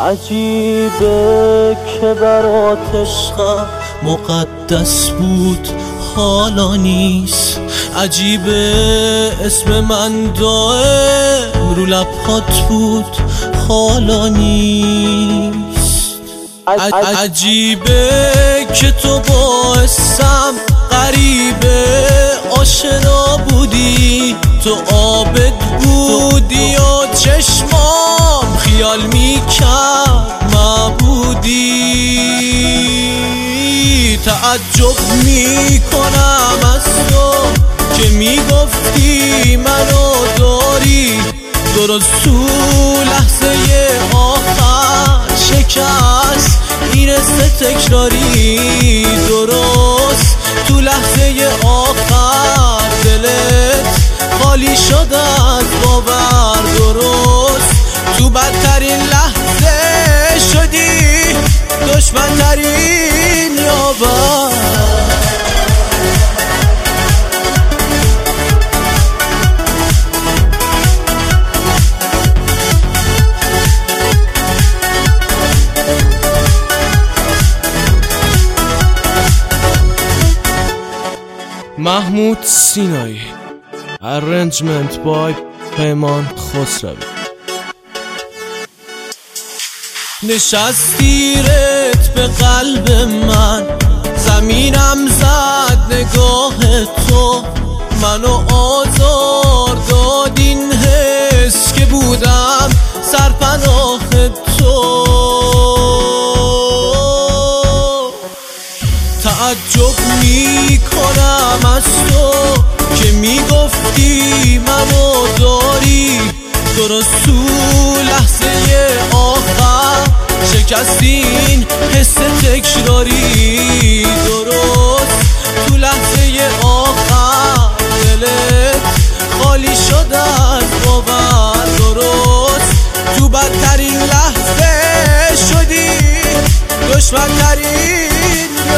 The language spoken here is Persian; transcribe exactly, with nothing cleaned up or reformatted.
عجیبه که برات عشقم مقدس بود حالا نیست. عجیبه اسم من دائم رو لبهات بود حالا نیست. عجیبه که تو باعثم غریبه آشنا بودی، تو عابد بودی و چشمام خیال میکرد معبودی. تعجب میکنم از تو که میگفتی منو داری، درست تو لحظه آخر شکست این است تکراری. درست تو لحظه آخر دلت خالی شد از باور، درست تو بدترین لحظه شدی دشمن ترین یاور. محمود سینایی، ارنجمنت بای پیمان خسروی. نشستیرت به قلب من، زمینم زد نگاه تو، منو آزار داد این حس که بودم سرپناه تو. تعجب میکنم از تو که میگفتی منو داری، درست تو لحظه آخر شکستین حس تکراری. درست تو لحظه آخر دلت خالی شد از باور، درست تو بدترین لحظه شدی دشمن ترین